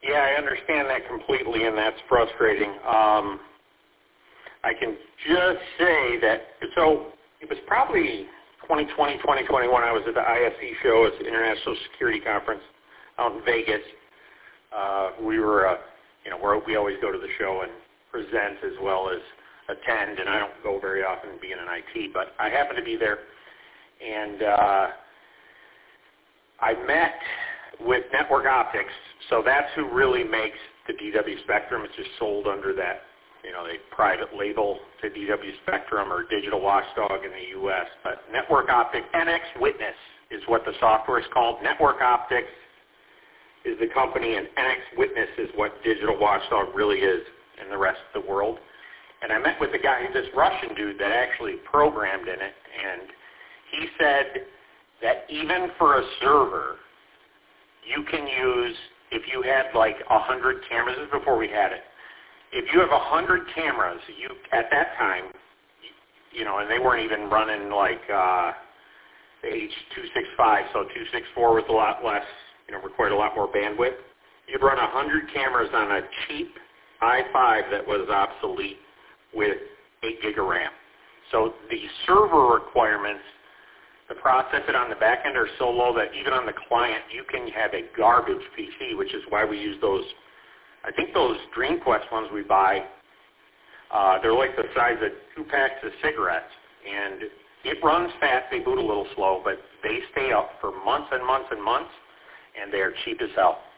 Yeah, I understand that completely, and that's frustrating. I can just say that, so it was probably 2020, 2021, I was at the ISC show, it's the International Security Conference out in Vegas. We were, we always go to the show and present as well as attend, and I don't go very often being in IT, but I happened to be there, and I met with Network Optics, so that's who really makes the DW Spectrum. It's just sold under that, the private label to DW Spectrum or Digital Watchdog in the U.S. But Network Optics, NX Witness is what the software is called. Network Optics is the company, and NX Witness is what Digital Watchdog really is in the rest of the world. And I met with the guy, this Russian dude that actually programmed in it, and he said that even for a server, you can use, if you had like 100 cameras, this is before we had it, if you have 100 cameras, at that time, and they weren't even running like the H.265, so 264 was a lot less, required a lot more bandwidth. You'd run 100 cameras on a cheap i5 that was obsolete with 8 gig of RAM. So the server requirements to process it on the back end are so low that even on the client, you can have a garbage PC, which is why we use those. I think those DreamQuest ones we buy, they're like the size of 2 packs of cigarettes, and it runs fast. They boot a little slow, but they stay up for months and months and months, and they are cheap as hell.